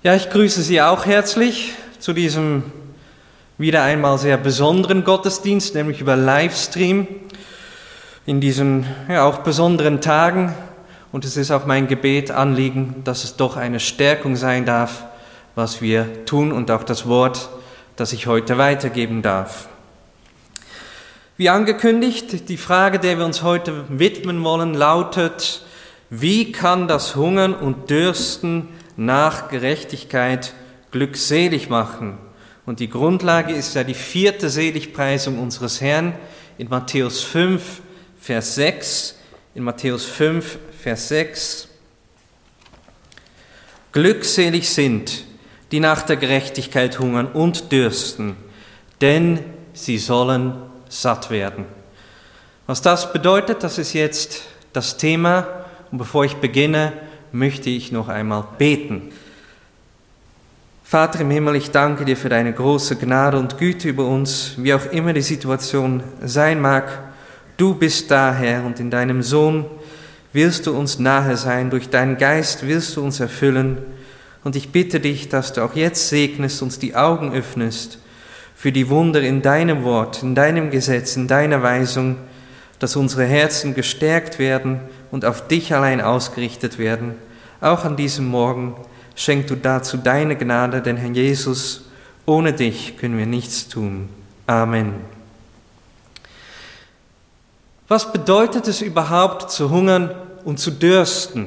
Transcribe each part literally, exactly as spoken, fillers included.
Ja, ich grüße Sie auch herzlich zu diesem wieder einmal sehr besonderen Gottesdienst, nämlich über Livestream in diesen ja, auch besonderen Tagen. Und es ist auch mein Gebet, Anliegen, dass es doch eine Stärkung sein darf, was wir tun und auch das Wort, das ich heute weitergeben darf. Wie angekündigt, die Frage, der wir uns heute widmen wollen, lautet: Wie kann das Hungern und Dürsten nach Gerechtigkeit glückselig machen? Und die Grundlage ist ja die vierte Seligpreisung unseres Herrn in Matthäus fünf, Vers sechs. In Matthäus fünf, Vers sechs. Glückselig sind, die nach der Gerechtigkeit hungern und dürsten, denn sie sollen satt werden. Was das bedeutet, das ist jetzt das Thema. Und bevor ich beginne, möchte ich noch einmal beten. Vater im Himmel, ich danke dir für deine große Gnade und Güte über uns, wie auch immer die Situation sein mag. Du bist da, Herr, und in deinem Sohn willst du uns nahe sein, durch deinen Geist willst du uns erfüllen. Und ich bitte dich, dass du auch jetzt segnest, uns die Augen öffnest für die Wunder in deinem Wort, in deinem Gesetz, in deiner Weisung, dass unsere Herzen gestärkt werden und auf dich allein ausgerichtet werden. Auch an diesem Morgen schenk du dazu deine Gnade, denn Herr Jesus, ohne dich können wir nichts tun. Amen. Was bedeutet es überhaupt, zu hungern und zu dürsten?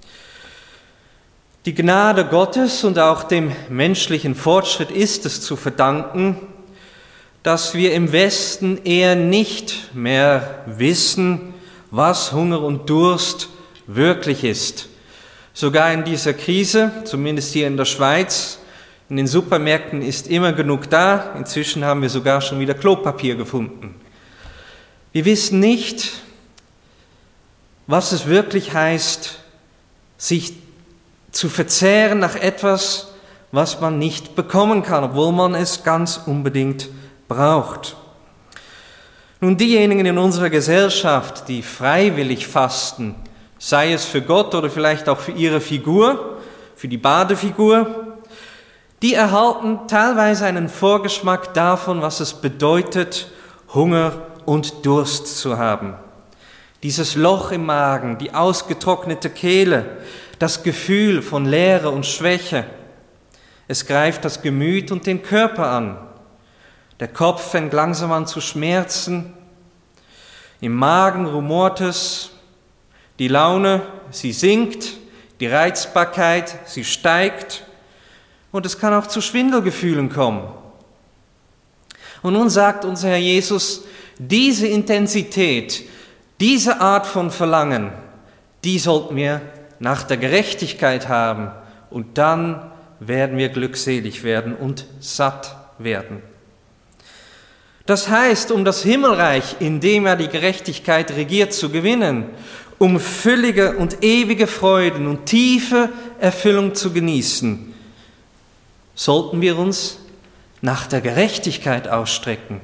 Die Gnade Gottes und auch dem menschlichen Fortschritt ist es zu verdanken, dass wir im Westen eher nicht mehr wissen, was Hunger und Durst wirklich ist. Sogar in dieser Krise, zumindest hier in der Schweiz, in den Supermärkten ist immer genug da. Inzwischen haben wir sogar schon wieder Klopapier gefunden. Wir wissen nicht, was es wirklich heißt, sich zu verzehren nach etwas, was man nicht bekommen kann, obwohl man es ganz unbedingt braucht. Nun, diejenigen in unserer Gesellschaft, die freiwillig fasten, sei es für Gott oder vielleicht auch für ihre Figur, für die Badefigur, die erhalten teilweise einen Vorgeschmack davon, was es bedeutet, Hunger und Durst zu haben. Dieses Loch im Magen, die ausgetrocknete Kehle, das Gefühl von Leere und Schwäche. Es greift das Gemüt und den Körper an. Der Kopf fängt langsam an zu schmerzen. Im Magen rumort es. Die Laune, sie sinkt. Die Reizbarkeit, sie steigt. Und es kann auch zu Schwindelgefühlen kommen. Und nun sagt unser Herr Jesus, diese Intensität, diese Art von Verlangen, die sollten wir nach der Gerechtigkeit haben. Und dann werden wir glückselig werden und satt werden. Das heißt, um das Himmelreich, in dem ja die Gerechtigkeit regiert, zu gewinnen, um füllige und ewige Freuden und tiefe Erfüllung zu genießen, sollten wir uns nach der Gerechtigkeit ausstrecken.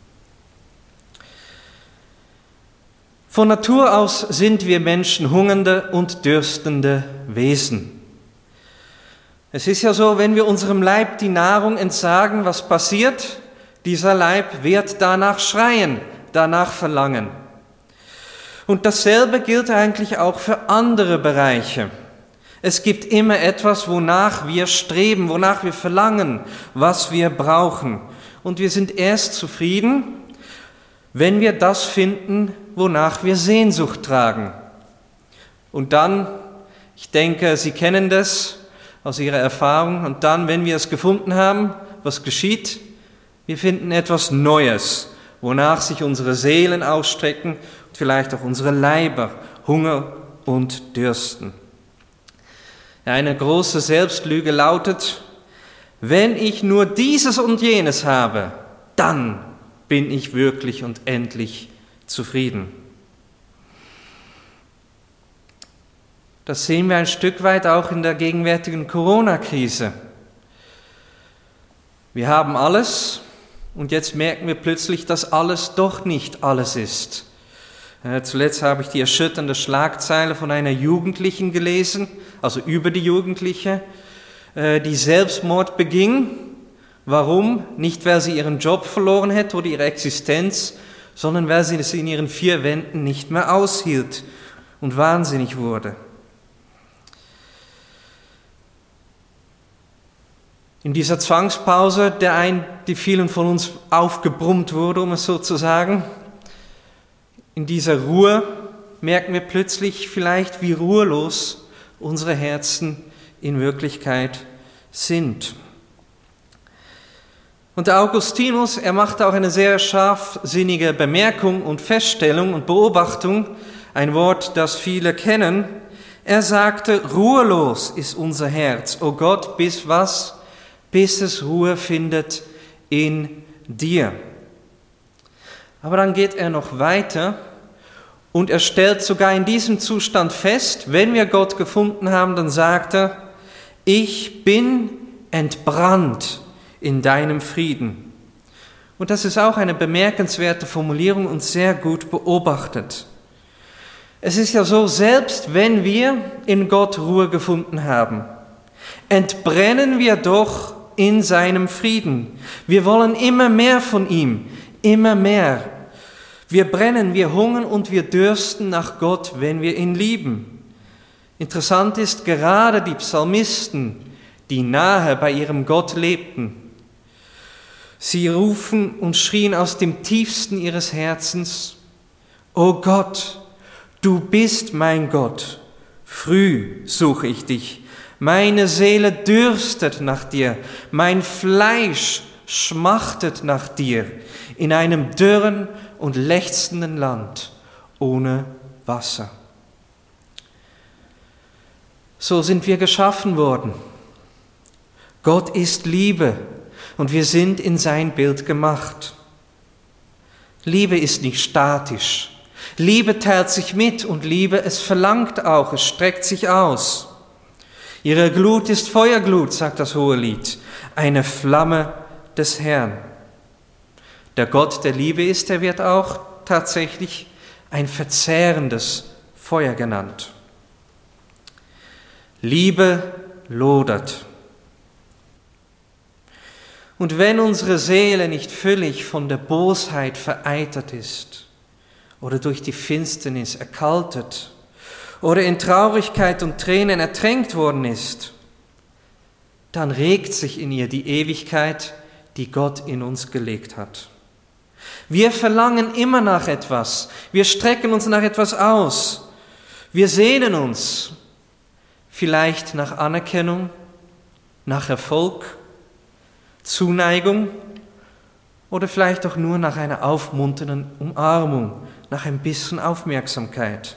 Von Natur aus sind wir Menschen hungernde und dürstende Wesen. Es ist ja so, wenn wir unserem Leib die Nahrung entsagen, was passiert? Dieser Leib wird danach schreien, danach verlangen. Und dasselbe gilt eigentlich auch für andere Bereiche. Es gibt immer etwas, wonach wir streben, wonach wir verlangen, was wir brauchen. Und wir sind erst zufrieden, wenn wir das finden, wonach wir Sehnsucht tragen. Und dann, ich denke, Sie kennen das aus Ihrer Erfahrung, und dann, wenn wir es gefunden haben, was geschieht? Wir finden etwas Neues, wonach sich unsere Seelen ausstrecken und vielleicht auch unsere Leiber Hunger und dürsten. Eine große Selbstlüge lautet: Wenn ich nur dieses und jenes habe, dann bin ich wirklich und endlich zufrieden. Das sehen wir ein Stück weit auch in der gegenwärtigen Corona-Krise. Wir haben alles und jetzt merken wir plötzlich, dass alles doch nicht alles ist. Äh, zuletzt habe ich die erschütternde Schlagzeile von einer Jugendlichen gelesen, also über die Jugendliche, die Selbstmord beging. Warum? Nicht, weil sie ihren Job verloren hätte oder ihre Existenz, sondern weil sie es in ihren vier Wänden nicht mehr aushielt und wahnsinnig wurde. In dieser Zwangspause, der ein, die vielen von uns aufgebrummt wurde, um es so zu sagen, in dieser Ruhe merken wir plötzlich vielleicht, wie ruhelos unsere Herzen in Wirklichkeit sind. Und der Augustinus, er macht auch eine sehr scharfsinnige Bemerkung und Feststellung und Beobachtung, ein Wort, das viele kennen. Er sagte, ruhelos ist unser Herz, o Gott, bis was? Bis es Ruhe findet in dir. Aber dann geht er noch weiter und er stellt sogar in diesem Zustand fest, wenn wir Gott gefunden haben, dann sagt er, ich bin entbrannt in deinem Frieden. Und das ist auch eine bemerkenswerte Formulierung und sehr gut beobachtet. Es ist ja so, selbst wenn wir in Gott Ruhe gefunden haben, entbrennen wir doch in seinem Frieden. Wir wollen immer mehr von ihm, immer mehr. Wir brennen, wir hungern und wir dürsten nach Gott, wenn wir ihn lieben. Interessant ist, gerade die Psalmisten, die nahe bei ihrem Gott lebten, sie rufen und schrien aus dem tiefsten ihres Herzens, O Gott, du bist mein Gott, früh suche ich dich. Meine Seele dürstet nach dir, mein Fleisch schmachtet nach dir in einem dürren und lechzenden Land ohne Wasser. So sind wir geschaffen worden. Gott ist Liebe und wir sind in sein Bild gemacht. Liebe ist nicht statisch. Liebe teilt sich mit und Liebe, es verlangt auch, es streckt sich aus. Ihre Glut ist Feuerglut, sagt das Hohelied, eine Flamme des Herrn. Der Gott der Liebe ist, der wird auch tatsächlich ein verzehrendes Feuer genannt. Liebe lodert. Und wenn unsere Seele nicht völlig von der Bosheit vereitert ist oder durch die Finsternis erkaltet, oder in Traurigkeit und Tränen ertränkt worden ist, dann regt sich in ihr die Ewigkeit, die Gott in uns gelegt hat. Wir verlangen immer nach etwas, wir strecken uns nach etwas aus, wir sehnen uns vielleicht nach Anerkennung, nach Erfolg, Zuneigung oder vielleicht auch nur nach einer aufmunternden Umarmung, nach ein bisschen Aufmerksamkeit.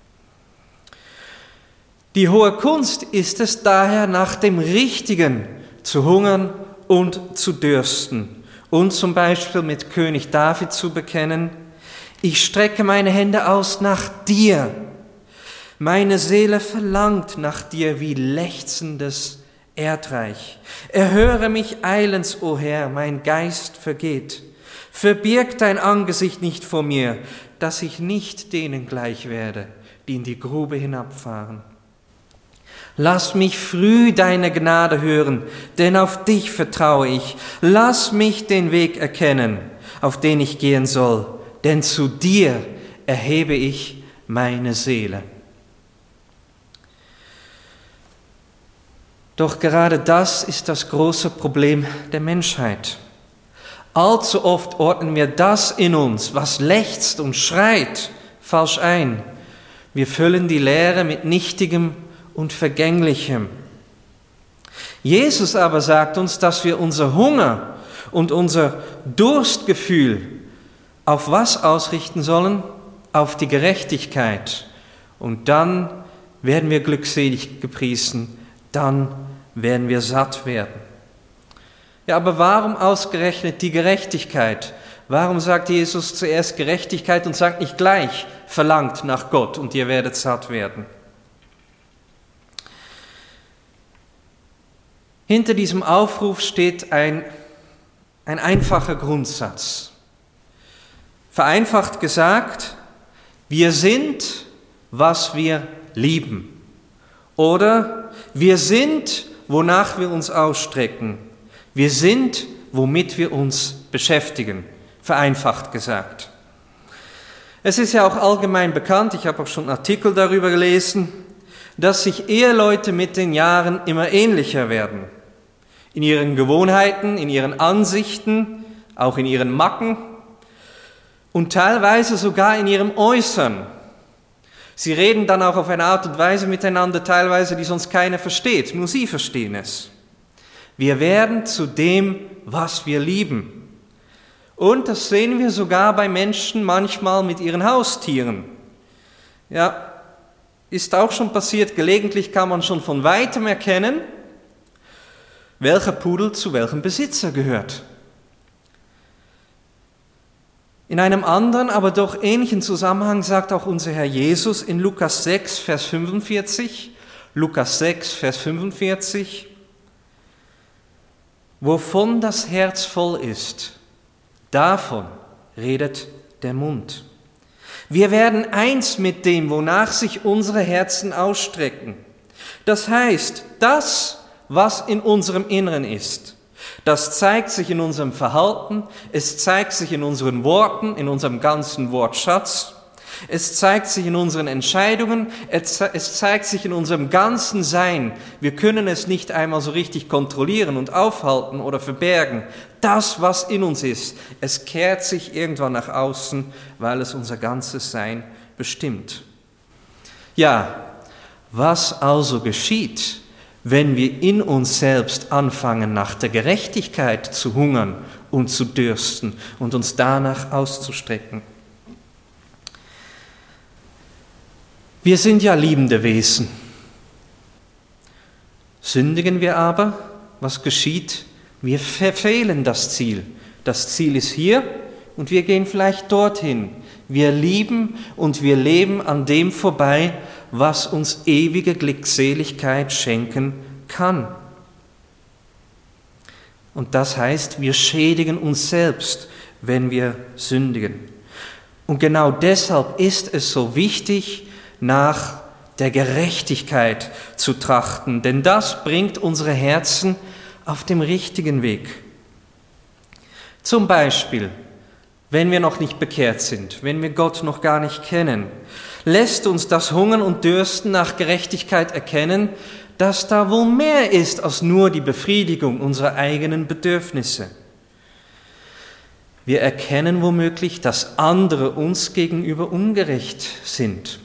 Die hohe Kunst ist es daher, nach dem Richtigen zu hungern und zu dürsten und zum Beispiel mit König David zu bekennen, ich strecke meine Hände aus nach dir. Meine Seele verlangt nach dir wie lechzendes Erdreich. Erhöre mich eilends, o Herr, mein Geist vergeht. Verbirg dein Angesicht nicht vor mir, dass ich nicht denen gleich werde, die in die Grube hinabfahren. Lass mich früh deine Gnade hören, denn auf dich vertraue ich. Lass mich den Weg erkennen, auf den ich gehen soll, denn zu dir erhebe ich meine Seele. Doch gerade das ist das große Problem der Menschheit. Allzu oft ordnen wir das in uns, was lechzt und schreit, falsch ein. Wir füllen die Leere mit Nichtigem und Vergänglichem. Jesus aber sagt uns, dass wir unser Hunger und unser Durstgefühl auf was ausrichten sollen? Auf die Gerechtigkeit. Und dann werden wir glückselig gepriesen, dann werden wir satt werden. Ja, aber warum ausgerechnet die Gerechtigkeit? Warum sagt Jesus zuerst Gerechtigkeit und sagt nicht gleich, verlangt nach Gott und ihr werdet satt werden? Hinter diesem Aufruf steht ein, ein einfacher Grundsatz. Vereinfacht gesagt, wir sind, was wir lieben. Oder wir sind, wonach wir uns ausstrecken. Wir sind, womit wir uns beschäftigen, vereinfacht gesagt. Es ist ja auch allgemein bekannt, ich habe auch schon Artikel darüber gelesen, dass sich Eheleute mit den Jahren immer ähnlicher werden. In ihren Gewohnheiten, in ihren Ansichten, auch in ihren Macken und teilweise sogar in ihrem Äußern. Sie reden dann auch auf eine Art und Weise miteinander, teilweise, die sonst keiner versteht, nur sie verstehen es. Wir werden zu dem, was wir lieben. Und das sehen wir sogar bei Menschen manchmal mit ihren Haustieren. Ja, ist auch schon passiert, gelegentlich kann man schon von Weitem erkennen, welcher Pudel zu welchem Besitzer gehört. In einem anderen, aber doch ähnlichen Zusammenhang sagt auch unser Herr Jesus in Lukas sechs, Vers fünfundvierzig, Lukas sechs, Vers fünfundvierzig, wovon das Herz voll ist, davon redet der Mund. Wir werden eins mit dem, wonach sich unsere Herzen ausstrecken. Das heißt, das, was in unserem Inneren ist, das zeigt sich in unserem Verhalten, es zeigt sich in unseren Worten, in unserem ganzen Wortschatz, es zeigt sich in unseren Entscheidungen, es zeigt sich in unserem ganzen Sein. Wir können es nicht einmal so richtig kontrollieren und aufhalten oder verbergen. Das, was in uns ist, es kehrt sich irgendwann nach außen, weil es unser ganzes Sein bestimmt. Ja, was also geschieht, wenn wir in uns selbst anfangen, nach der Gerechtigkeit zu hungern und zu dürsten und uns danach auszustrecken? Wir sind ja liebende Wesen. Sündigen wir aber, was geschieht? Wir verfehlen das Ziel. Das Ziel ist hier und wir gehen vielleicht dorthin. Wir lieben und wir leben an dem vorbei, was uns ewige Glückseligkeit schenken kann. Und das heißt, wir schädigen uns selbst, wenn wir sündigen. Und genau deshalb ist es so wichtig, nach der Gerechtigkeit zu trachten, denn das bringt unsere Herzen auf dem richtigen Weg. Zum Beispiel, wenn wir noch nicht bekehrt sind, wenn wir Gott noch gar nicht kennen, lässt uns das Hungern und Dürsten nach Gerechtigkeit erkennen, dass da wohl mehr ist als nur die Befriedigung unserer eigenen Bedürfnisse. Wir erkennen womöglich, dass andere uns gegenüber ungerecht sind,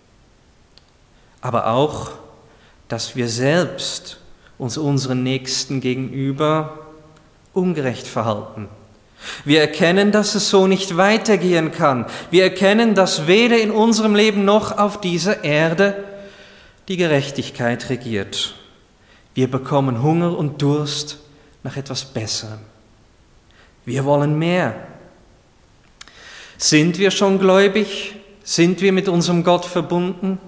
aber auch, dass wir selbst uns unseren Nächsten gegenüber ungerecht verhalten. Wir erkennen, dass es so nicht weitergehen kann. Wir erkennen, dass weder in unserem Leben noch auf dieser Erde die Gerechtigkeit regiert. Wir bekommen Hunger und Durst nach etwas Besserem. Wir wollen mehr. Sind wir schon gläubig? Sind wir mit unserem Gott verbunden?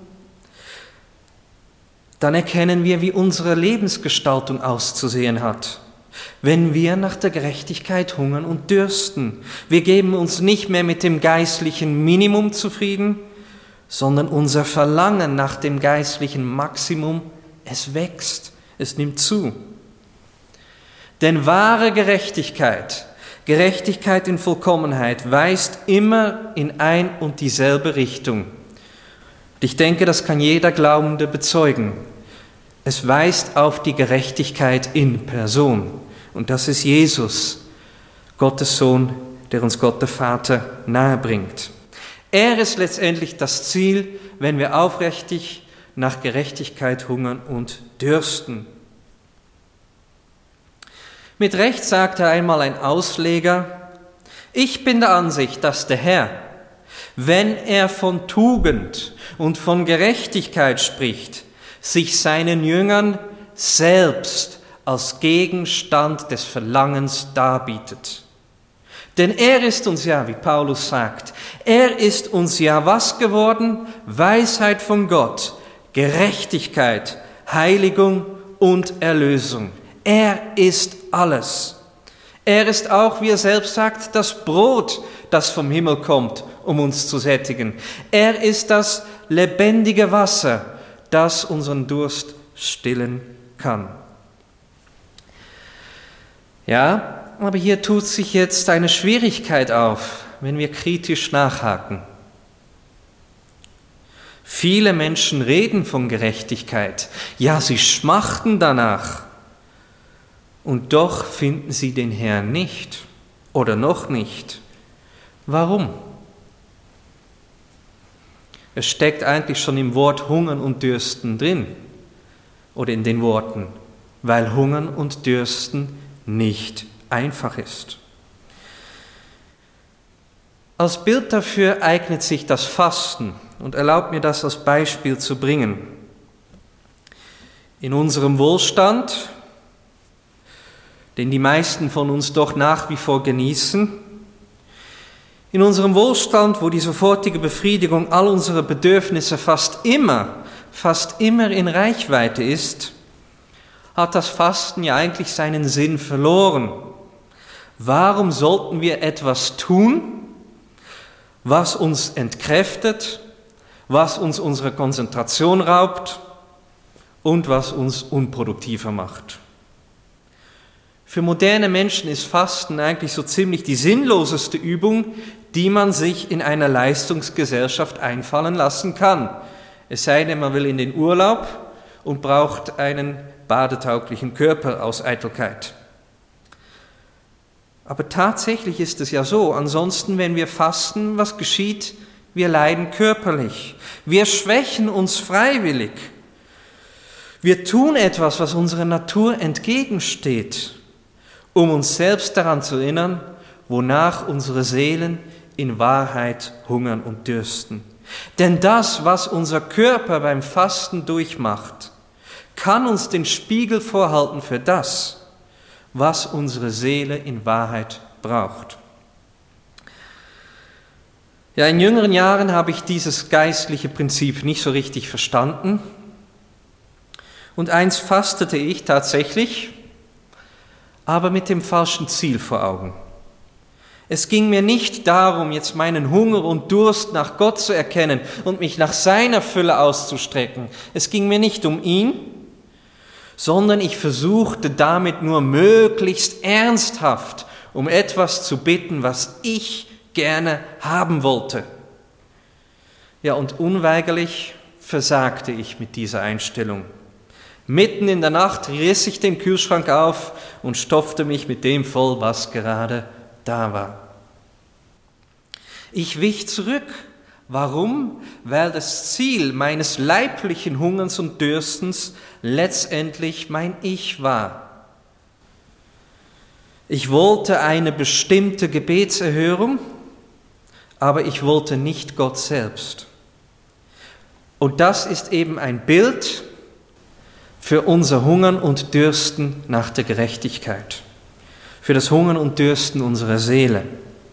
Dann erkennen wir, wie unsere Lebensgestaltung auszusehen hat. Wenn wir nach der Gerechtigkeit hungern und dürsten. Wir geben uns nicht mehr mit dem geistlichen Minimum zufrieden, sondern unser Verlangen nach dem geistlichen Maximum, es wächst, es nimmt zu. Denn wahre Gerechtigkeit, Gerechtigkeit in Vollkommenheit, weist immer in ein und dieselbe Richtung. Und ich denke, das kann jeder Glaubende bezeugen. Es weist auf die Gerechtigkeit in Person. Und das ist Jesus, Gottes Sohn, der uns Gott der Vater nahebringt. Er ist letztendlich das Ziel, wenn wir aufrichtig nach Gerechtigkeit hungern und dürsten. Mit Recht sagte einmal ein Ausleger, ich bin der Ansicht, dass der Herr, wenn er von Tugend und von Gerechtigkeit spricht, sich seinen Jüngern selbst als Gegenstand des Verlangens darbietet. Denn er ist uns ja, wie Paulus sagt, er ist uns ja was geworden? Weisheit von Gott, Gerechtigkeit, Heiligung und Erlösung. Er ist alles. Er ist auch, wie er selbst sagt, das Brot, das vom Himmel kommt, um uns zu sättigen. Er ist das lebendige Wasser, das unseren Durst stillen kann. Ja, aber hier tut sich jetzt eine Schwierigkeit auf, wenn wir kritisch nachhaken. Viele Menschen reden von Gerechtigkeit. Ja, sie schmachten danach. Und doch finden sie den Herrn nicht oder noch nicht. Warum? Es steckt eigentlich schon im Wort Hungern und Dürsten drin oder in den Worten, weil Hungern und Dürsten nicht einfach ist. Als Bild dafür eignet sich das Fasten und erlaubt mir das als Beispiel zu bringen. In unserem Wohlstand, den die meisten von uns doch nach wie vor genießen, in unserem Wohlstand, wo die sofortige Befriedigung all unserer Bedürfnisse fast immer, fast immer in Reichweite ist, hat das Fasten ja eigentlich seinen Sinn verloren. Warum sollten wir etwas tun, was uns entkräftet, was uns unsere Konzentration raubt und was uns unproduktiver macht? Für moderne Menschen ist Fasten eigentlich so ziemlich die sinnloseste Übung, die man sich in einer Leistungsgesellschaft einfallen lassen kann. Es sei denn, man will in den Urlaub und braucht einen badetauglichen Körper aus Eitelkeit. Aber tatsächlich ist es ja so, ansonsten, wenn wir fasten, was geschieht? Wir leiden körperlich. Wir schwächen uns freiwillig. Wir tun etwas, was unserer Natur entgegensteht, um uns selbst daran zu erinnern, wonach unsere Seelen in Wahrheit hungern und dürsten. Denn das, was unser Körper beim Fasten durchmacht, kann uns den Spiegel vorhalten für das, was unsere Seele in Wahrheit braucht. Ja, in jüngeren Jahren habe ich dieses geistliche Prinzip nicht so richtig verstanden. Und einst fastete ich tatsächlich, aber mit dem falschen Ziel vor Augen. Es ging mir nicht darum, jetzt meinen Hunger und Durst nach Gott zu erkennen und mich nach seiner Fülle auszustrecken. Es ging mir nicht um ihn, sondern ich versuchte damit nur möglichst ernsthaft um etwas zu bitten, was ich gerne haben wollte. Ja, und unweigerlich versagte ich mit dieser Einstellung. Mitten in der Nacht riss ich den Kühlschrank auf und stopfte mich mit dem voll, was gerade da war. Ich wich zurück. Warum? Weil das Ziel meines leiblichen Hungerns und Dürstens letztendlich mein Ich war. Ich wollte eine bestimmte Gebetserhörung, aber ich wollte nicht Gott selbst. Und das ist eben ein Bild für unser Hungern und Dürsten nach der Gerechtigkeit, für das Hungern und Dürsten unserer Seele.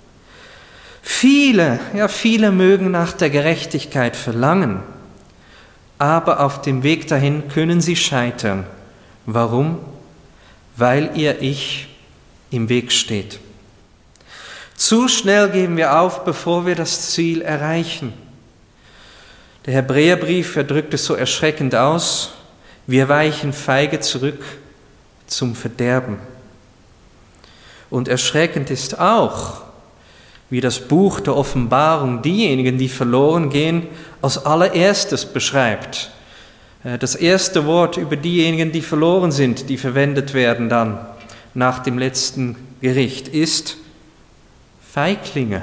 Viele, ja viele mögen nach der Gerechtigkeit verlangen, aber auf dem Weg dahin können sie scheitern. Warum? Weil ihr Ich im Weg steht. Zu schnell geben wir auf, bevor wir das Ziel erreichen. Der Hebräerbrief drückt es so erschreckend aus: Wir weichen feige zurück zum Verderben. Und erschreckend ist auch, wie das Buch der Offenbarung diejenigen, die verloren gehen, als allererstes beschreibt. Das erste Wort über diejenigen, die verloren sind, die verwendet werden dann nach dem letzten Gericht, ist Feiglinge.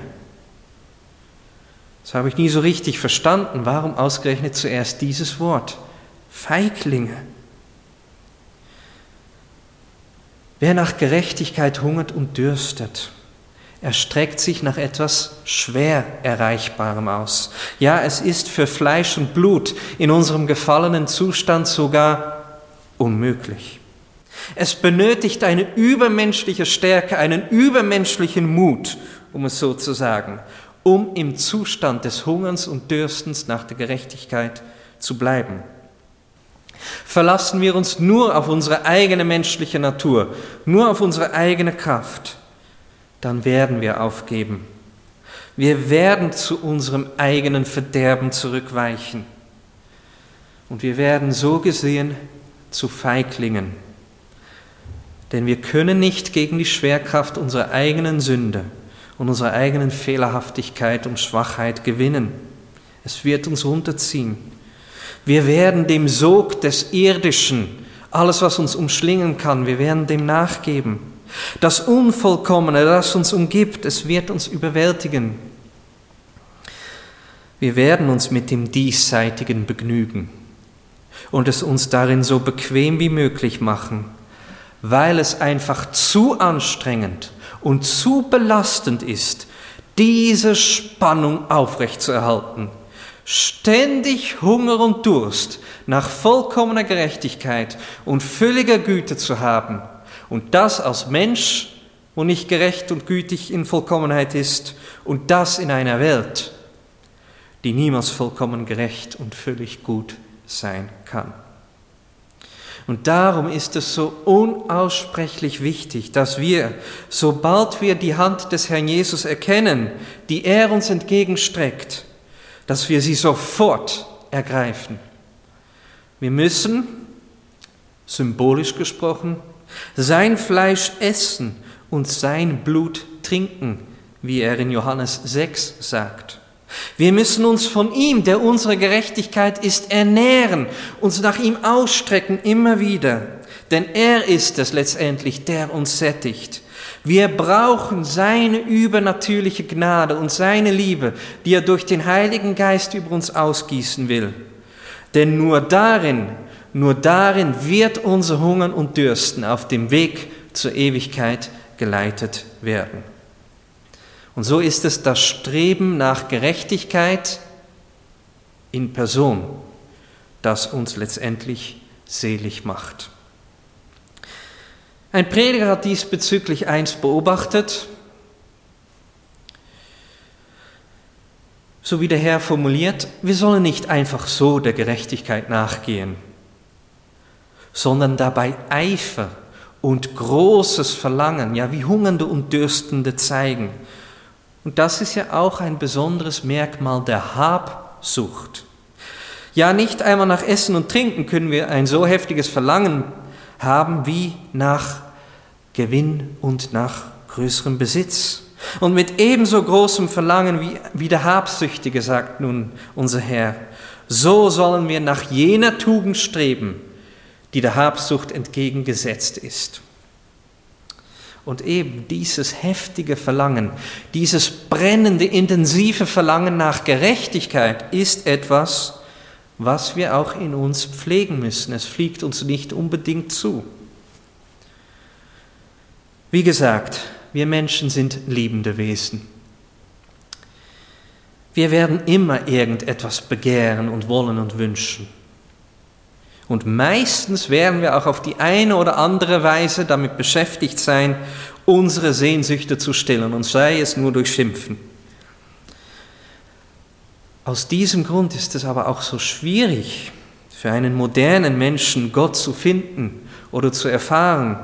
Das habe ich nie so richtig verstanden. Warum ausgerechnet zuerst dieses Wort? Feiglinge. Wer nach Gerechtigkeit hungert und dürstet, er streckt sich nach etwas schwer Erreichbarem aus. Ja, es ist für Fleisch und Blut in unserem gefallenen Zustand sogar unmöglich. Es benötigt eine übermenschliche Stärke, einen übermenschlichen Mut, um es so zu sagen, um im Zustand des Hungerns und Dürstens nach der Gerechtigkeit zu bleiben. Verlassen wir uns nur auf unsere eigene menschliche Natur, nur auf unsere eigene Kraft, dann werden wir aufgeben. Wir werden zu unserem eigenen Verderben zurückweichen. Und wir werden so gesehen zu Feiglingen. Denn wir können nicht gegen die Schwerkraft unserer eigenen Sünde und unserer eigenen Fehlerhaftigkeit und Schwachheit gewinnen. Es wird uns runterziehen. Wir werden dem Sog des Irdischen, alles was uns umschlingen kann, wir werden dem nachgeben. Das Unvollkommene, das uns umgibt, es wird uns überwältigen. Wir werden uns mit dem Diesseitigen begnügen und es uns darin so bequem wie möglich machen, weil es einfach zu anstrengend und zu belastend ist, diese Spannung aufrechtzuerhalten. Ständig Hunger und Durst nach vollkommener Gerechtigkeit und völliger Güte zu haben und das als Mensch, wo nicht gerecht und gütig in Vollkommenheit ist, und das in einer Welt, die niemals vollkommen gerecht und völlig gut sein kann. Und darum ist es so unaussprechlich wichtig, dass wir, sobald wir die Hand des Herrn Jesus erkennen, die er uns entgegenstreckt, dass wir sie sofort ergreifen. Wir müssen, symbolisch gesprochen, sein Fleisch essen und sein Blut trinken, wie er in Johannes sechs sagt. Wir müssen uns von ihm, der unsere Gerechtigkeit ist, ernähren, uns nach ihm ausstrecken immer wieder, denn er ist es letztendlich, der uns sättigt. Wir brauchen seine übernatürliche Gnade und seine Liebe, die er durch den Heiligen Geist über uns ausgießen will. Denn nur darin, nur darin wird unser Hungern und Dürsten auf dem Weg zur Ewigkeit geleitet werden. Und so ist es das Streben nach Gerechtigkeit in Person, das uns letztendlich selig macht. Ein Prediger hat diesbezüglich eins beobachtet, so wie der Herr formuliert, wir sollen nicht einfach so der Gerechtigkeit nachgehen, sondern dabei Eifer und großes Verlangen, ja wie Hungernde und Dürstende zeigen. Und das ist ja auch ein besonderes Merkmal der Habsucht. Ja, nicht einmal nach Essen und Trinken können wir ein so heftiges Verlangen haben wie nach Gewinn und nach größerem Besitz. Und mit ebenso großem Verlangen wie, wie der Habsüchtige, sagt nun unser Herr, so sollen wir nach jener Tugend streben, die der Habsucht entgegengesetzt ist. Und eben dieses heftige Verlangen, dieses brennende, intensive Verlangen nach Gerechtigkeit ist etwas, was wir auch in uns pflegen müssen. Es fliegt uns nicht unbedingt zu. Wie gesagt, wir Menschen sind liebende Wesen. Wir werden immer irgendetwas begehren und wollen und wünschen. Und meistens werden wir auch auf die eine oder andere Weise damit beschäftigt sein, unsere Sehnsüchte zu stillen, und sei es nur durch Schimpfen. Aus diesem Grund ist es aber auch so schwierig für einen modernen Menschen, Gott zu finden oder zu erfahren.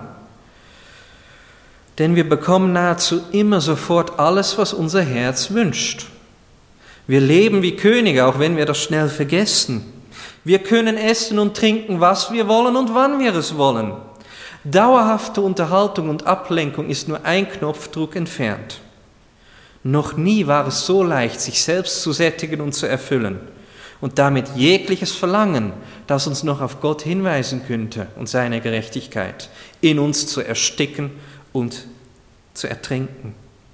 Denn wir bekommen nahezu immer sofort alles, was unser Herz wünscht. Wir leben wie Könige, auch wenn wir das schnell vergessen. Wir können essen und trinken, was wir wollen und wann wir es wollen. Dauerhafte Unterhaltung und Ablenkung ist nur ein Knopfdruck entfernt. Noch nie war es so leicht, sich selbst zu sättigen und zu erfüllen und damit jegliches Verlangen, das uns noch auf Gott hinweisen könnte und seine Gerechtigkeit, in uns zu ersticken und zu ertrinken.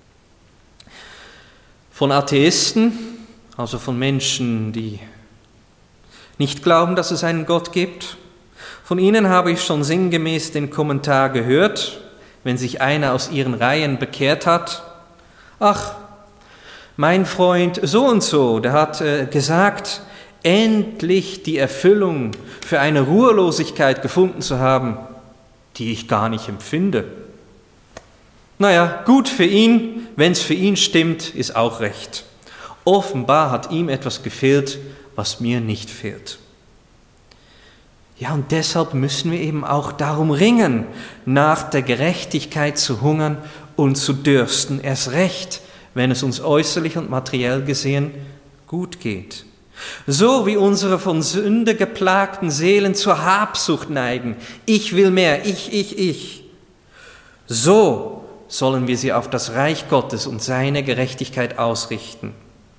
Von Atheisten, also von Menschen, die nicht glauben, dass es einen Gott gibt. Von ihnen habe ich schon sinngemäß den Kommentar gehört, wenn sich einer aus ihren Reihen bekehrt hat. Ach, mein Freund so und so, der hat äh, gesagt, endlich die Erfüllung für eine Ruhelosigkeit gefunden zu haben, die ich gar nicht empfinde. Naja, gut für ihn, wenn es für ihn stimmt, ist auch recht. Offenbar hat ihm etwas gefehlt, was mir nicht fehlt. Ja, und deshalb müssen wir eben auch darum ringen, nach der Gerechtigkeit zu hungern und zu dürsten, erst recht, wenn es uns äußerlich und materiell gesehen gut geht. So wie unsere von Sünde geplagten Seelen zur Habsucht neigen, ich will mehr, ich, ich, ich, So sollen wir sie auf das Reich Gottes und seine Gerechtigkeit ausrichten.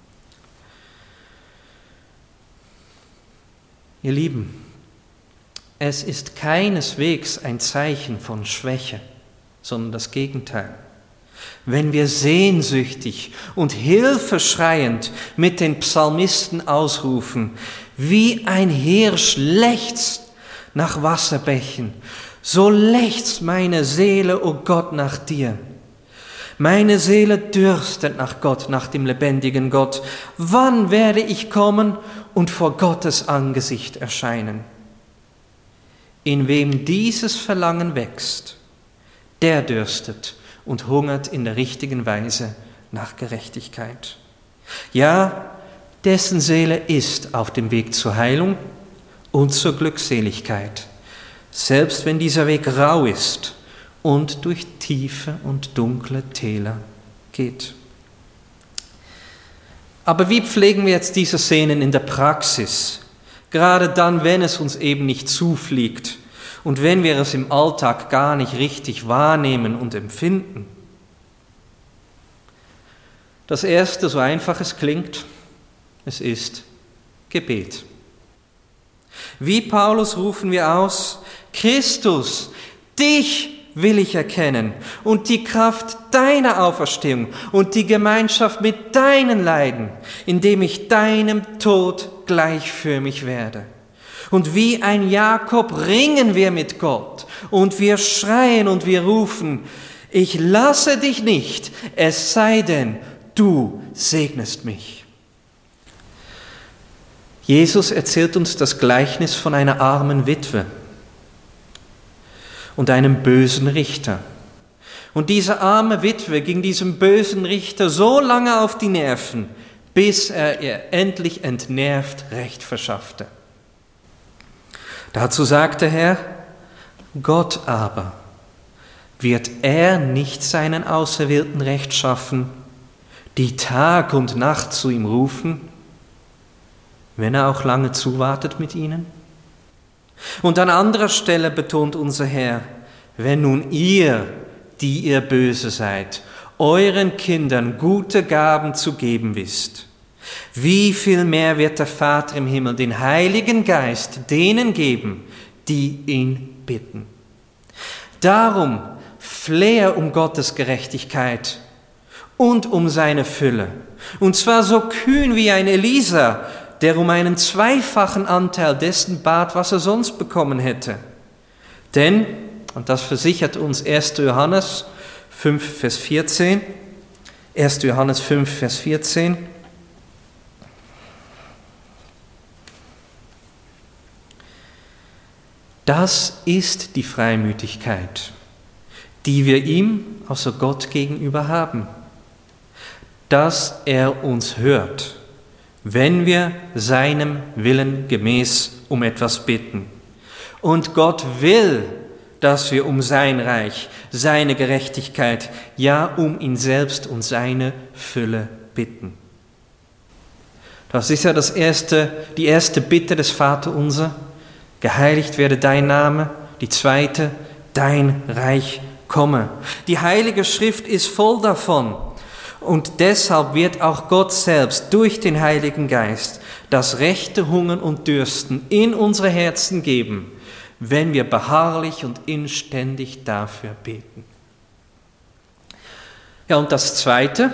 Ihr Lieben, es ist keineswegs ein Zeichen von Schwäche, sondern das Gegenteil. Wenn wir sehnsüchtig und hilfeschreiend mit den Psalmisten ausrufen, wie ein Hirsch lechzt nach Wasserbächen, so lechzt meine Seele, o Gott, nach dir. Meine Seele dürstet nach Gott, nach dem lebendigen Gott. Wann werde ich kommen und vor Gottes Angesicht erscheinen? In wem dieses Verlangen wächst, der dürstet und hungert in der richtigen Weise nach Gerechtigkeit. Ja, dessen Seele ist auf dem Weg zur Heilung und zur Glückseligkeit, selbst wenn dieser Weg rau ist und durch tiefe und dunkle Täler geht. Aber wie pflegen wir jetzt diese Szenen in der Praxis? Gerade dann, wenn es uns eben nicht zufliegt und wenn wir es im Alltag gar nicht richtig wahrnehmen und empfinden. Das Erste, so einfach es klingt, es ist Gebet. Wie Paulus rufen wir aus: Christus, dich will ich erkennen und die Kraft deiner Auferstehung und die Gemeinschaft mit deinen Leiden, indem ich deinem Tod gleichförmig werde. Und wie ein Jakob ringen wir mit Gott und wir schreien und wir rufen: Ich lasse dich nicht, es sei denn, du segnest mich. Jesus erzählt uns das Gleichnis von einer armen Witwe und einem bösen Richter. Und diese arme Witwe ging diesem bösen Richter so lange auf die Nerven, bis er ihr endlich entnervt Recht verschaffte. Dazu sagte der Herr: Gott aber, wird er nicht seinen Auserwählten Recht schaffen, die Tag und Nacht zu ihm rufen, wenn er auch lange zuwartet mit ihnen? Und an anderer Stelle betont unser Herr: Wenn nun ihr, die ihr böse seid, euren Kindern gute Gaben zu geben wisst, wie viel mehr wird der Vater im Himmel den Heiligen Geist denen geben, die ihn bitten. Darum flehe um Gottes Gerechtigkeit und um seine Fülle, und zwar so kühn wie ein Elisa, der um einen zweifachen Anteil dessen bat, was er sonst bekommen hätte. Denn, und das versichert uns erster Johannes fünf, Vers vierzehn, erster Johannes fünf, Vers vierzehn, das ist die Freimütigkeit, die wir ihm, also Gott, gegenüber haben, dass er uns hört, wenn wir seinem Willen gemäß um etwas bitten. Und Gott will, dass wir um sein Reich, seine Gerechtigkeit, ja um ihn selbst und seine Fülle bitten. Das ist ja das erste, die erste Bitte des Vaterunser: Geheiligt werde dein Name. Die zweite: Dein Reich komme. Die Heilige Schrift ist voll davon. Und deshalb wird auch Gott selbst durch den Heiligen Geist das rechte Hungern und Dürsten in unsere Herzen geben, wenn wir beharrlich und inständig dafür beten. Ja, und das Zweite?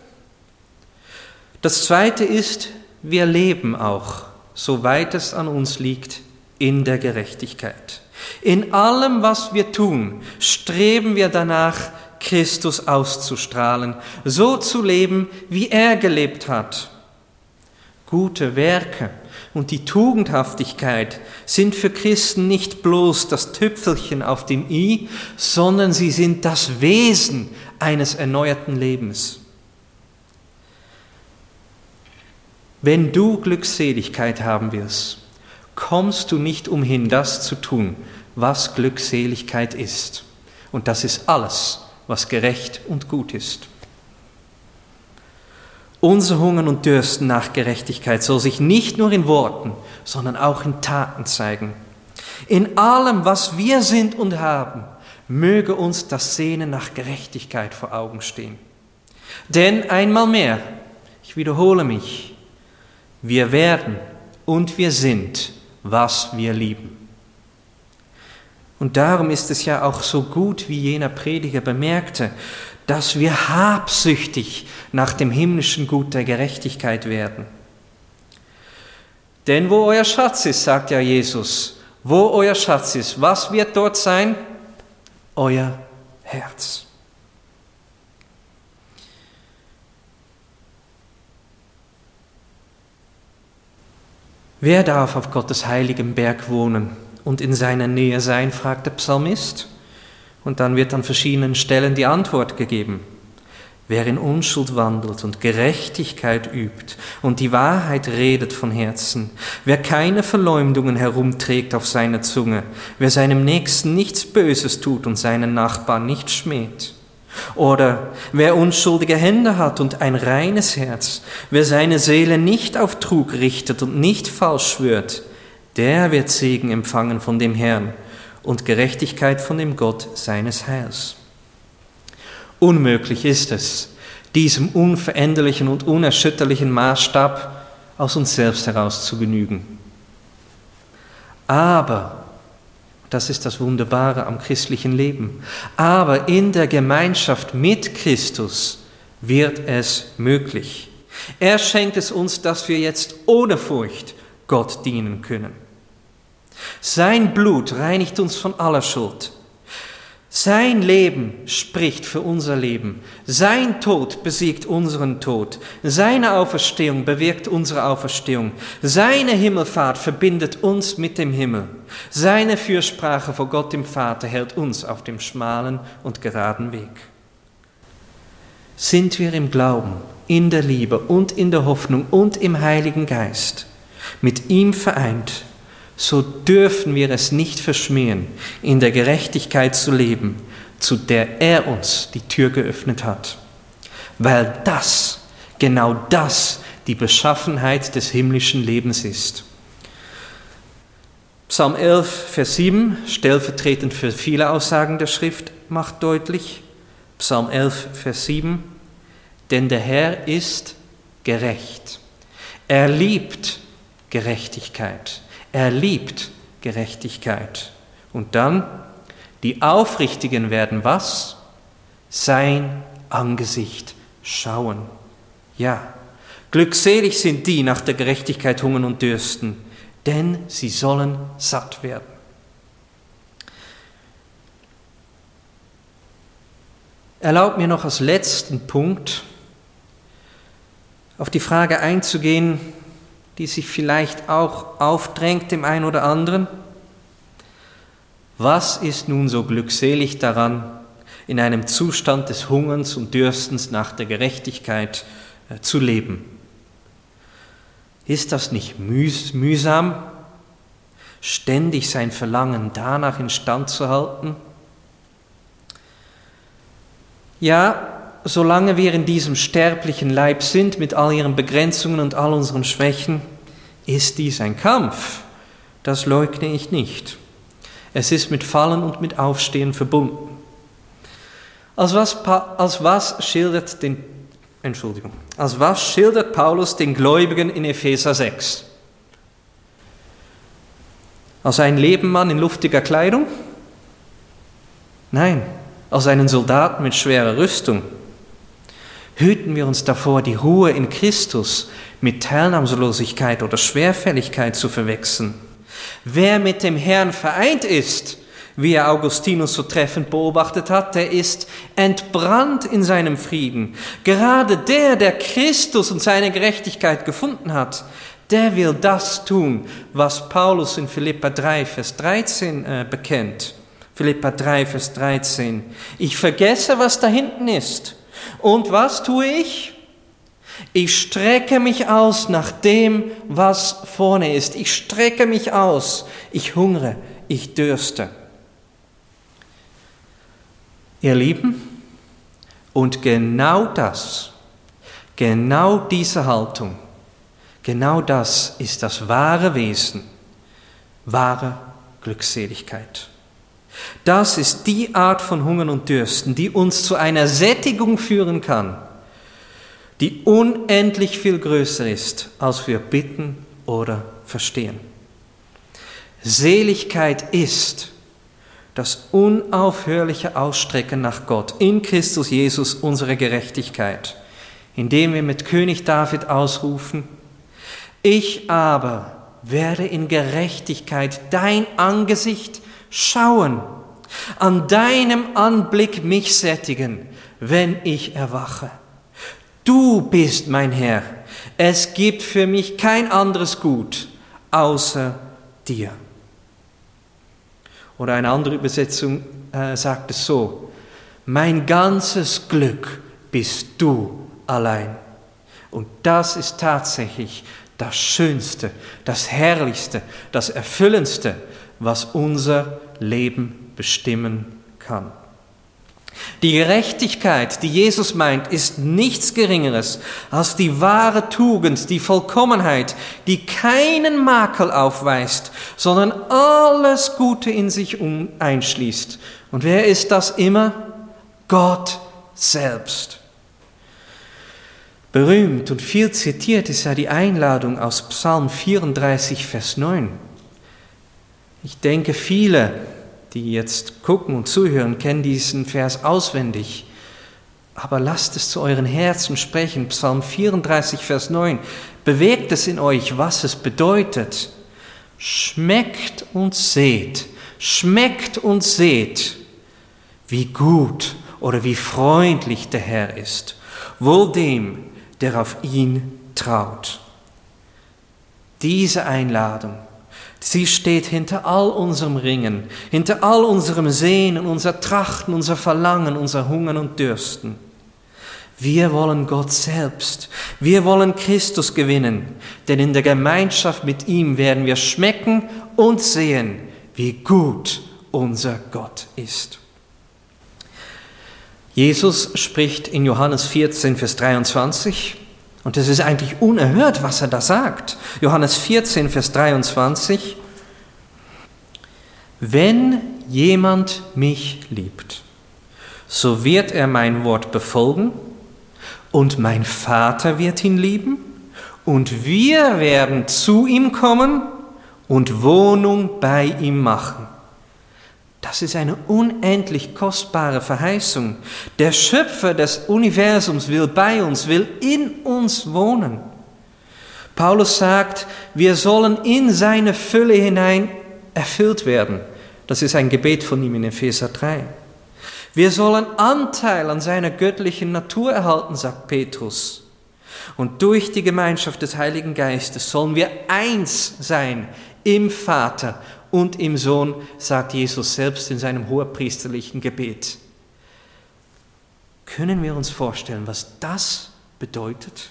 Das Zweite ist, wir leben auch, soweit es an uns liegt, in der Gerechtigkeit. In allem, was wir tun, streben wir danach, Christus auszustrahlen, so zu leben, wie er gelebt hat. Gute Werke und die Tugendhaftigkeit sind für Christen nicht bloß das Tüpfelchen auf dem i, sondern sie sind das Wesen eines erneuerten Lebens. Wenn du Glückseligkeit haben willst, kommst du nicht umhin, das zu tun, was Glückseligkeit ist. Und das ist alles, was gerecht und gut ist. Unser Hungern und Dürsten nach Gerechtigkeit soll sich nicht nur in Worten, sondern auch in Taten zeigen. In allem, was wir sind und haben, möge uns das Sehnen nach Gerechtigkeit vor Augen stehen. Denn einmal mehr, ich wiederhole mich, wir werden und wir sind, was wir lieben. Und darum ist es ja auch so gut, wie jener Prediger bemerkte, dass wir habsüchtig nach dem himmlischen Gut der Gerechtigkeit werden. Denn wo euer Schatz ist, sagt ja Jesus, wo euer Schatz ist, was wird dort sein? Euer Herz. Wer darf auf Gottes heiligem Berg wohnen und in seiner Nähe sein, fragt der Psalmist. Und dann wird an verschiedenen Stellen die Antwort gegeben. Wer in Unschuld wandelt und Gerechtigkeit übt und die Wahrheit redet von Herzen, wer keine Verleumdungen herumträgt auf seiner Zunge, wer seinem Nächsten nichts Böses tut und seinen Nachbarn nicht schmäht. Oder wer unschuldige Hände hat und ein reines Herz, wer seine Seele nicht auf Trug richtet und nicht falsch schwört, der wird Segen empfangen von dem Herrn und Gerechtigkeit von dem Gott seines Heils. Unmöglich ist es, diesem unveränderlichen und unerschütterlichen Maßstab aus uns selbst heraus zu genügen. Aber, das ist das Wunderbare am christlichen Leben, aber in der Gemeinschaft mit Christus wird es möglich. Er schenkt es uns, dass wir jetzt ohne Furcht Gott dienen können. Sein Blut reinigt uns von aller Schuld. Sein Leben spricht für unser Leben. Sein Tod besiegt unseren Tod. Seine Auferstehung bewirkt unsere Auferstehung. Seine Himmelfahrt verbindet uns mit dem Himmel. Seine Fürsprache vor Gott dem Vater hält uns auf dem schmalen und geraden Weg. Sind wir im Glauben, in der Liebe und in der Hoffnung und im Heiligen Geist mit ihm vereint, so dürfen wir es nicht verschmähen, in der Gerechtigkeit zu leben, zu der er uns die Tür geöffnet hat. Weil das, genau das, die Beschaffenheit des himmlischen Lebens ist. Psalm elf, Vers sieben, stellvertretend für viele Aussagen der Schrift, macht deutlich, Psalm elf, Vers sieben, denn der Herr ist gerecht. Er liebt Gerechtigkeit. Er liebt Gerechtigkeit. Und dann, die Aufrichtigen werden was? Sein Angesicht schauen. Ja, glückselig sind die nach der Gerechtigkeit hungern und dürsten, denn sie sollen satt werden. Erlaubt mir noch als letzten Punkt auf die Frage einzugehen, die sich vielleicht auch aufdrängt dem einen oder anderen. Was ist nun so glückselig daran, in einem Zustand des Hungerns und Dürstens nach der Gerechtigkeit äh, zu leben? Ist das nicht mühs- mühsam, ständig sein Verlangen danach instand zu halten? Ja, solange wir in diesem sterblichen Leib sind, mit all ihren Begrenzungen und all unseren Schwächen, ist dies ein Kampf. Das leugne ich nicht. Es ist mit Fallen und mit Aufstehen verbunden. Als was, als was schildert den, Entschuldigung, als was schildert Paulus den Gläubigen in Epheser sechs? Als einen Lebenmann in luftiger Kleidung? Nein, als einen Soldaten mit schwerer Rüstung. Hüten wir uns davor, die Ruhe in Christus mit Teilnahmslosigkeit oder Schwerfälligkeit zu verwechseln. Wer mit dem Herrn vereint ist, wie er Augustinus so treffend beobachtet hat, der ist entbrannt in seinem Frieden. Gerade der, der Christus und seine Gerechtigkeit gefunden hat, der will das tun, was Paulus in Philipper drei, Vers dreizehn äh, bekennt. Philipper drei, Vers dreizehn. Ich vergesse, was da hinten ist. Und was tue ich? Ich strecke mich aus nach dem, was vorne ist. Ich strecke mich aus. Ich hungere, ich dürste. Ihr Lieben, und genau das, genau diese Haltung, genau das ist das wahre Wesen, wahre Glückseligkeit. Das ist die Art von Hungern und Dürsten, die uns zu einer Sättigung führen kann, die unendlich viel größer ist, als wir bitten oder verstehen. Seligkeit ist das unaufhörliche Ausstrecken nach Gott in Christus Jesus, unsere Gerechtigkeit, indem wir mit König David ausrufen: Ich aber werde in Gerechtigkeit dein Angesicht schauen, an deinem Anblick mich sättigen, wenn ich erwache. Du bist mein Herr, es gibt für mich kein anderes Gut außer dir. Oder eine andere Übersetzung äh, sagt es so: Mein ganzes Glück bist du allein. Und das ist tatsächlich das Schönste, das Herrlichste, das Erfüllendste, was unser Leben bestimmen kann. Die Gerechtigkeit, die Jesus meint, ist nichts Geringeres als die wahre Tugend, die Vollkommenheit, die keinen Makel aufweist, sondern alles Gute in sich einschließt. Und wer ist das immer? Gott selbst. Berühmt und viel zitiert ist ja die Einladung aus Psalm vierunddreißig, Vers neun. Ich denke, viele, die jetzt gucken und zuhören, kennen diesen Vers auswendig. Aber lasst es zu euren Herzen sprechen. Psalm vierunddreißig, Vers neun. Bewegt es in euch, was es bedeutet. Schmeckt und seht, schmeckt und seht, wie gut oder wie freundlich der Herr ist. Wohl dem, der auf ihn traut. Diese Einladung, sie steht hinter all unserem Ringen, hinter all unserem Sehnen, unser Trachten, unser Verlangen, unser Hungern und Dürsten. Wir wollen Gott selbst, wir wollen Christus gewinnen, denn in der Gemeinschaft mit ihm werden wir schmecken und sehen, wie gut unser Gott ist. Jesus spricht in Johannes vierzehn, Vers dreiundzwanzig, und es ist eigentlich unerhört, was er da sagt. Johannes vierzehn, Vers dreiundzwanzig. Wenn jemand mich liebt, so wird er mein Wort befolgen, und mein Vater wird ihn lieben, und wir werden zu ihm kommen und Wohnung bei ihm machen. Das ist eine unendlich kostbare Verheißung. Der Schöpfer des Universums will bei uns, will in uns wohnen. Paulus sagt, wir sollen in seine Fülle hinein erfüllt werden. Das ist ein Gebet von ihm in Epheser drei. Wir sollen Anteil an seiner göttlichen Natur erhalten, sagt Petrus. Und durch die Gemeinschaft des Heiligen Geistes sollen wir eins sein im Vater und im Sohn, sagt Jesus selbst in seinem hohepriesterlichen Gebet. Können wir uns vorstellen, was das bedeutet?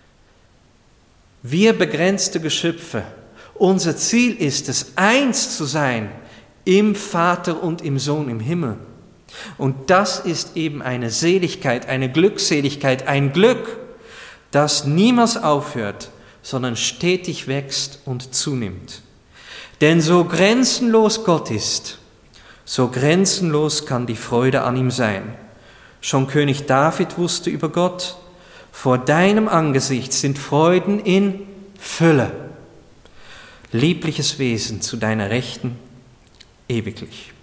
Wir begrenzte Geschöpfe, unser Ziel ist es, eins zu sein im Vater und im Sohn im Himmel. Und das ist eben eine Seligkeit, eine Glückseligkeit, ein Glück, das niemals aufhört, sondern stetig wächst und zunimmt. Denn so grenzenlos Gott ist, so grenzenlos kann die Freude an ihm sein. Schon König David wusste über Gott: Vor deinem Angesicht sind Freuden in Fülle, liebliches Wesen zu deiner Rechten ewiglich.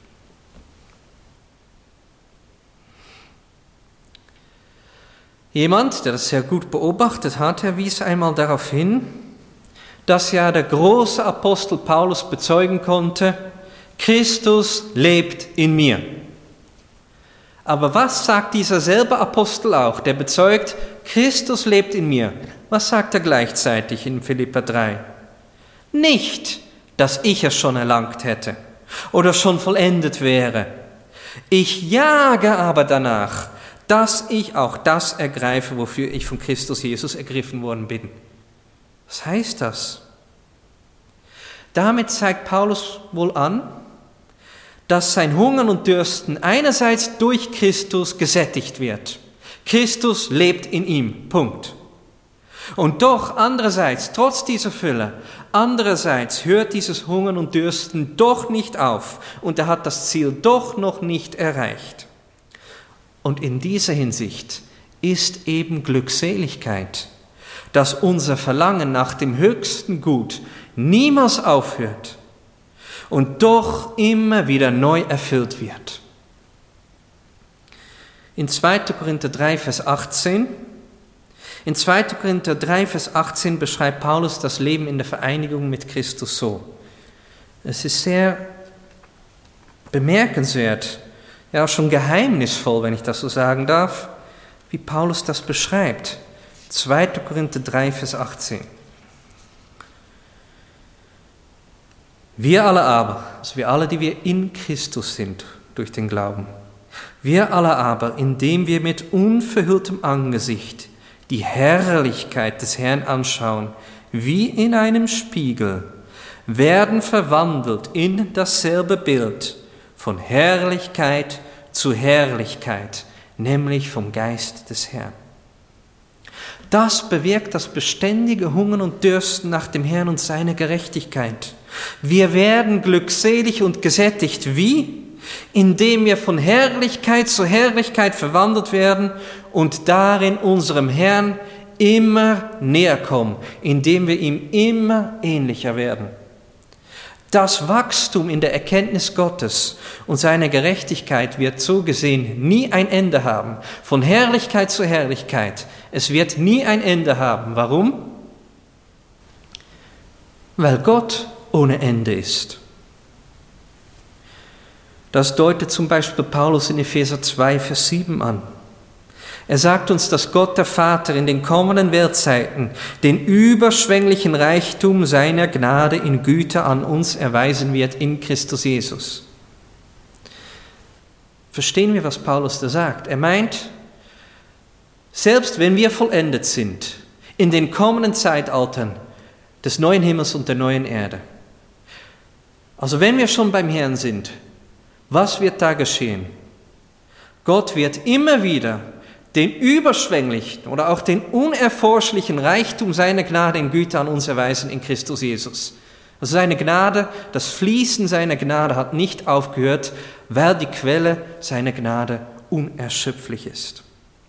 Jemand, der das sehr gut beobachtet hat, er wies einmal darauf hin, dass ja der große Apostel Paulus bezeugen konnte: Christus lebt in mir. Aber was sagt dieser selbe Apostel auch, der bezeugt, Christus lebt in mir? Was sagt er gleichzeitig in Philipper drei? Nicht, dass ich es schon erlangt hätte oder schon vollendet wäre. Ich jage aber danach, dass ich auch das ergreife, wofür ich von Christus Jesus ergriffen worden bin. Was heißt das? Damit zeigt Paulus wohl an, dass sein Hungern und Dürsten einerseits durch Christus gesättigt wird. Christus lebt in ihm, Punkt. Und doch andererseits, trotz dieser Fülle, Andererseits hört dieses Hungern und Dürsten doch nicht auf und er hat das Ziel doch noch nicht erreicht. Und in dieser Hinsicht ist eben Glückseligkeit, dass unser Verlangen nach dem höchsten Gut niemals aufhört und doch immer wieder neu erfüllt wird. In zweiter Korinther drei, Vers achtzehn, in zweiter Korinther drei, Vers achtzehn beschreibt Paulus das Leben in der Vereinigung mit Christus so. Es ist sehr bemerkenswert, ja auch schon geheimnisvoll, wenn ich das so sagen darf, wie Paulus das beschreibt. zweiter Korinther drei, Vers achtzehn. Wir alle aber, also wir alle, die wir in Christus sind, durch den Glauben, wir alle aber, indem wir mit unverhülltem Angesicht die Herrlichkeit des Herrn anschauen, wie in einem Spiegel, werden verwandelt in dasselbe Bild von Herrlichkeit zu Herrlichkeit, nämlich vom Geist des Herrn. Das bewirkt das beständige Hungern und Dürsten nach dem Herrn und seiner Gerechtigkeit. Wir werden glückselig und gesättigt. Wie? Indem wir von Herrlichkeit zu Herrlichkeit verwandelt werden und darin unserem Herrn immer näher kommen, indem wir ihm immer ähnlicher werden. Das Wachstum in der Erkenntnis Gottes und seiner Gerechtigkeit wird so gesehen nie ein Ende haben. Von Herrlichkeit zu Herrlichkeit. Es wird nie ein Ende haben. Warum? Weil Gott ohne Ende ist. Das deutet zum Beispiel Paulus in Epheser zwei, Vers sieben an. Er sagt uns, dass Gott der Vater in den kommenden Weltzeiten den überschwänglichen Reichtum seiner Gnade in Güte an uns erweisen wird in Christus Jesus. Verstehen wir, was Paulus da sagt? Er meint, selbst wenn wir vollendet sind, in den kommenden Zeitaltern des neuen Himmels und der neuen Erde, also wenn wir schon beim Herrn sind, was wird da geschehen? Gott wird immer wieder den überschwänglichen oder auch den unerforschlichen Reichtum seiner Gnade in Güte an uns erweisen in Christus Jesus. Also seine Gnade, das Fließen seiner Gnade hat nicht aufgehört, weil die Quelle seiner Gnade unerschöpflich ist.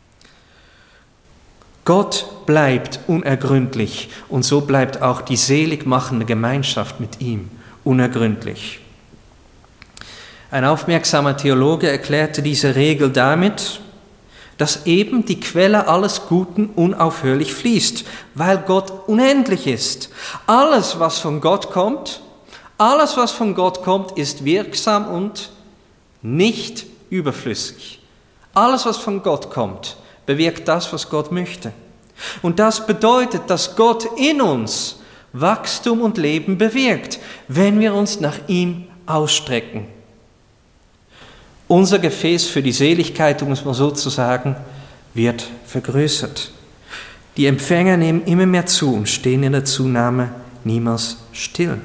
Gott bleibt unergründlich und so bleibt auch die seligmachende Gemeinschaft mit ihm unergründlich. Ein aufmerksamer Theologe erklärte diese Regel damit, dass eben die Quelle alles Guten unaufhörlich fließt, weil Gott unendlich ist. Alles, was von Gott kommt, alles, was von Gott kommt, ist wirksam und nicht überflüssig. Alles, was von Gott kommt, bewirkt das, was Gott möchte. Und das bedeutet, dass Gott in uns Wachstum und Leben bewirkt, wenn wir uns nach ihm ausstrecken. Unser Gefäß für die Seligkeit, um es mal so zu sagen, wird vergrößert. Die Empfänger nehmen immer mehr zu und stehen in der Zunahme niemals still.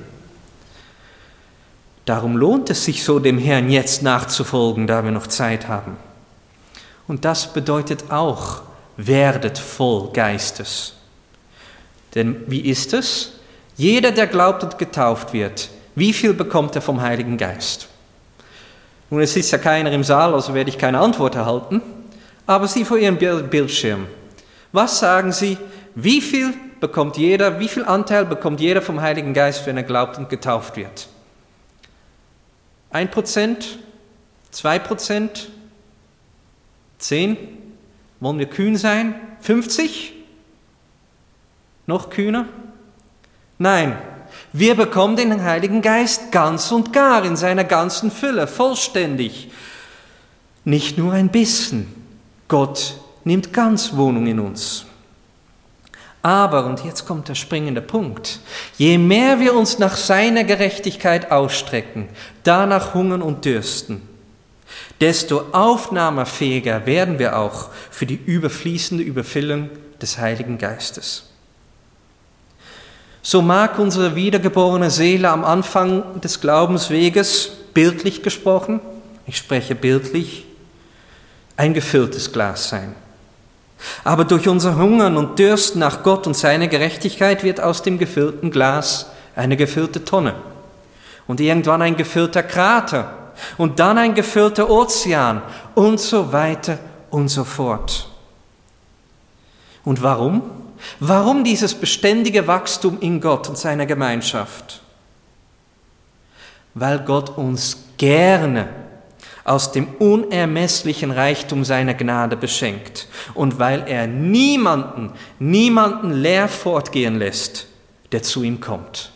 Darum lohnt es sich so, dem Herrn jetzt nachzufolgen, da wir noch Zeit haben. Und das bedeutet auch, werdet voll Geistes. Denn wie ist es? Jeder, der glaubt und getauft wird, wie viel bekommt er vom Heiligen Geist? Nun, es ist ja keiner im Saal, also werde ich keine Antwort erhalten, aber Sie vor Ihrem Bildschirm. Was sagen Sie, wie viel bekommt jeder, wie viel Anteil bekommt jeder vom Heiligen Geist, wenn er glaubt und getauft wird? Ein Prozent? Zwei Prozent? Zehn? Wollen wir kühn sein? Fünfzig? Noch kühner? Nein. Wir bekommen den Heiligen Geist ganz und gar, in seiner ganzen Fülle, vollständig. Nicht nur ein bisschen. Gott nimmt ganz Wohnung in uns. Aber, und jetzt kommt der springende Punkt, je mehr wir uns nach seiner Gerechtigkeit ausstrecken, danach hungern und dürsten, desto aufnahmefähiger werden wir auch für die überfließende Überfüllung des Heiligen Geistes. So mag unsere wiedergeborene Seele am Anfang des Glaubensweges, bildlich gesprochen, ich spreche bildlich, ein gefülltes Glas sein. Aber durch unser Hungern und Dürsten nach Gott und seiner Gerechtigkeit wird aus dem gefüllten Glas eine gefüllte Tonne und irgendwann ein gefüllter Krater und dann ein gefüllter Ozean und so weiter und so fort. Und warum? Warum dieses beständige Wachstum in Gott und seiner Gemeinschaft? Weil Gott uns gerne aus dem unermesslichen Reichtum seiner Gnade beschenkt und weil er niemanden, niemanden leer fortgehen lässt, der zu ihm kommt.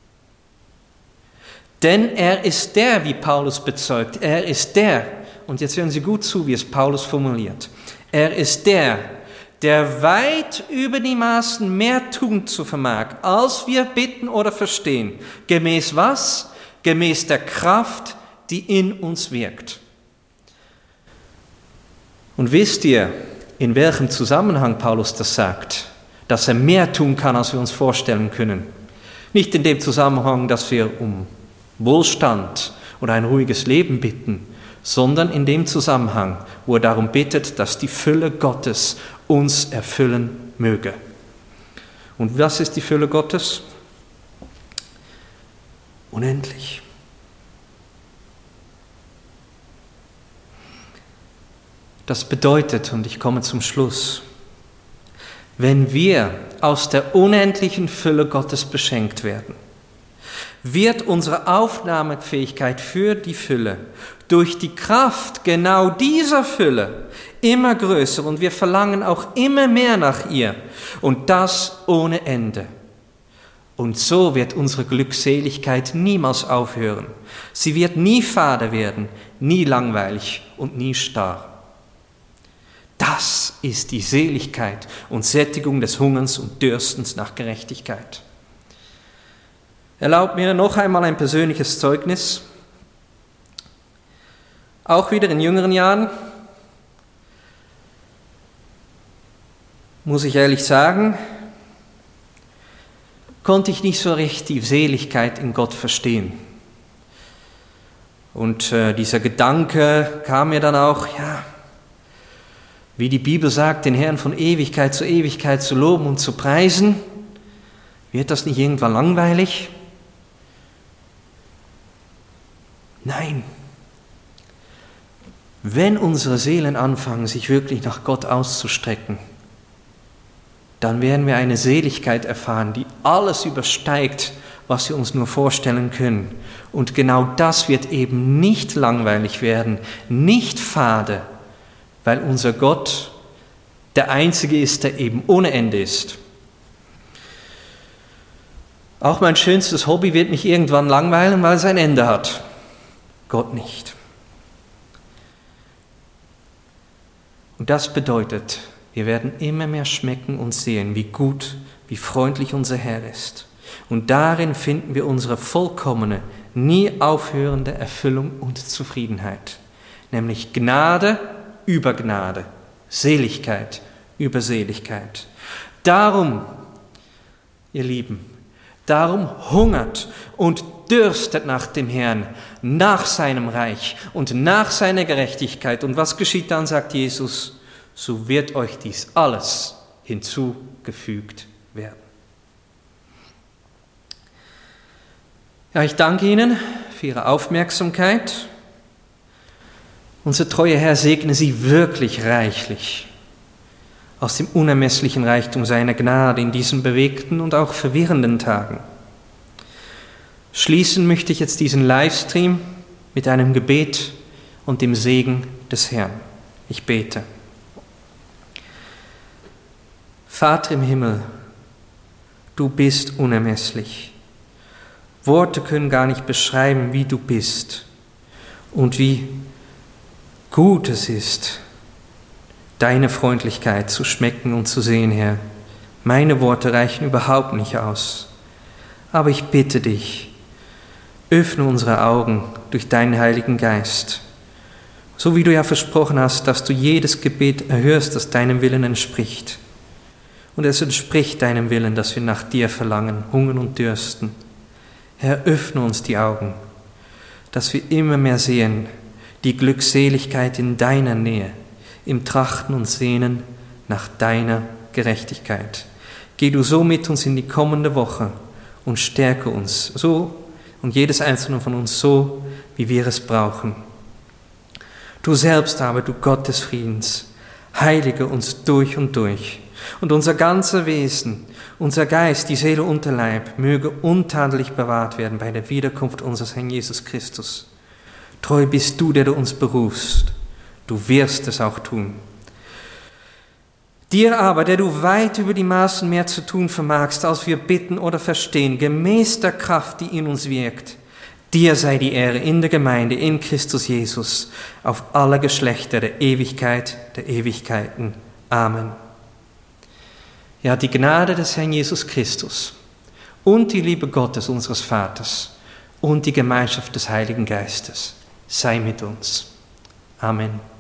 Denn er ist der, wie Paulus bezeugt, er ist der, und jetzt hören Sie gut zu, wie es Paulus formuliert, er ist der, der weit über die Maßen mehr tun zu vermag, als wir bitten oder verstehen. Gemäß was? Gemäß der Kraft, die in uns wirkt. Und wisst ihr, in welchem Zusammenhang Paulus das sagt? Dass er mehr tun kann, als wir uns vorstellen können. Nicht in dem Zusammenhang, dass wir um Wohlstand oder ein ruhiges Leben bitten, sondern in dem Zusammenhang, wo er darum bittet, dass die Fülle Gottes uns erfüllen möge. Und was ist die Fülle Gottes? Unendlich. Das bedeutet, und ich komme zum Schluss, wenn wir aus der unendlichen Fülle Gottes beschenkt werden, wird unsere Aufnahmefähigkeit für die Fülle durch die Kraft genau dieser Fülle immer größer und wir verlangen auch immer mehr nach ihr und das ohne Ende. Und so wird unsere Glückseligkeit niemals aufhören. Sie wird nie fade werden, nie langweilig und nie starr. Das ist die Seligkeit und Sättigung des Hungerns und Dürstens nach Gerechtigkeit. Erlaubt mir noch einmal ein persönliches Zeugnis. Auch wieder in jüngeren Jahren, muss ich ehrlich sagen, konnte ich nicht so recht die Seligkeit in Gott verstehen. Und äh, dieser Gedanke kam mir dann auch, ja, wie die Bibel sagt, den Herrn von Ewigkeit zu Ewigkeit zu loben und zu preisen. Wird das nicht irgendwann langweilig? Nein. Wenn unsere Seelen anfangen, sich wirklich nach Gott auszustrecken, dann werden wir eine Seligkeit erfahren, die alles übersteigt, was wir uns nur vorstellen können. Und genau das wird eben nicht langweilig werden, nicht fade, weil unser Gott der Einzige ist, der eben ohne Ende ist. Auch mein schönstes Hobby wird mich irgendwann langweilen, weil es ein Ende hat. Gott nicht. Und das bedeutet, wir werden immer mehr schmecken und sehen, wie gut, wie freundlich unser Herr ist. Und darin finden wir unsere vollkommene, nie aufhörende Erfüllung und Zufriedenheit. Nämlich Gnade über Gnade, Seligkeit über Seligkeit. Darum, ihr Lieben, darum hungert und dürstet nach dem Herrn, nach seinem Reich und nach seiner Gerechtigkeit. Und was geschieht dann, sagt Jesus, so wird euch dies alles hinzugefügt werden. Ja, ich danke Ihnen für Ihre Aufmerksamkeit. Unser treuer Herr segne Sie wirklich reichlich aus dem unermesslichen Reichtum seiner Gnade in diesen bewegten und auch verwirrenden Tagen. Schließen möchte ich jetzt diesen Livestream mit einem Gebet und dem Segen des Herrn. Ich bete. Vater im Himmel, du bist unermesslich. Worte können gar nicht beschreiben, wie du bist und wie gut es ist, deine Freundlichkeit zu schmecken und zu sehen, Herr. Meine Worte reichen überhaupt nicht aus. Aber ich bitte dich, öffne unsere Augen durch deinen Heiligen Geist. So wie du ja versprochen hast, dass du jedes Gebet erhörst, das deinem Willen entspricht. Und es entspricht deinem Willen, dass wir nach dir verlangen, hungern und dürsten. Herr, öffne uns die Augen, dass wir immer mehr sehen, die Glückseligkeit in deiner Nähe, im Trachten und Sehnen nach deiner Gerechtigkeit. Geh du so mit uns in die kommende Woche und stärke uns so und jedes einzelne von uns so, wie wir es brauchen. Du selbst aber, du Gott des Friedens, heilige uns durch und durch und unser ganzer Wesen, unser Geist, die Seele und der Leib möge untadelig bewahrt werden bei der Wiederkunft unseres Herrn Jesus Christus. Treu bist du, der du uns berufst. Du wirst es auch tun. Dir aber, der du weit über die Maßen mehr zu tun vermagst, als wir bitten oder verstehen, gemäß der Kraft, die in uns wirkt, dir sei die Ehre in der Gemeinde, in Christus Jesus, auf alle Geschlechter der Ewigkeit, der Ewigkeiten. Amen. Ja, die Gnade des Herrn Jesus Christus und die Liebe Gottes, unseres Vaters, und die Gemeinschaft des Heiligen Geistes sei mit uns. Amen.